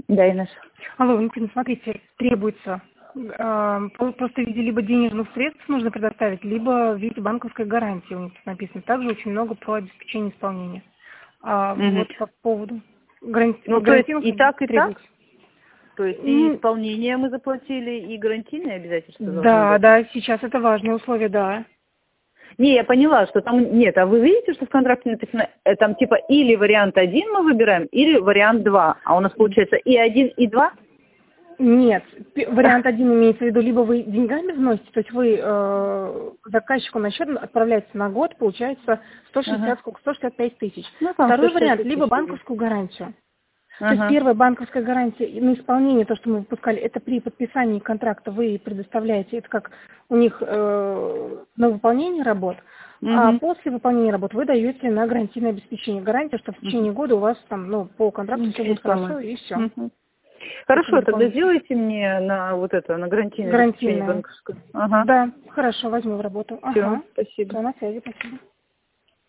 Да, Инесса. Алло, Валентина, смотрите, требуется просто в виде либо денежных средств нужно предоставить, либо в виде банковской гарантии, у них тут написано. Также очень много про обеспечение исполнения. Вот по поводу Ну, то есть и так, и так? требуется. То есть и исполнение мы заплатили, и гарантийные обязательства должны Да, быть? да, сейчас это важное условие, да. Не, я поняла, что там нет. А вы видите, что в контракте написано, там типа или вариант 1 мы выбираем, или вариант 2. А у нас получается и 1, и 2? Нет, вариант 1 имеется в виду, либо вы деньгами вносите, то есть вы заказчику на счет отправляете на год, получается 165 тысяч. Ну, там Второй 160 вариант, тысяч. либо банковскую гарантию. То есть первая банковская гарантия на исполнение, то, что мы выпускали, это при подписании контракта вы предоставляете, это как у них на выполнение работ, а после выполнения работ вы даете на гарантийное обеспечение. Гарантия, что в течение года у вас там, по контракту все будет хорошо, и все. Хорошо, тогда сделайте мне на вот это, на гарантийное обеспечение банковское. Да, хорошо, возьму в работу. Все, спасибо. Все, на связи, спасибо.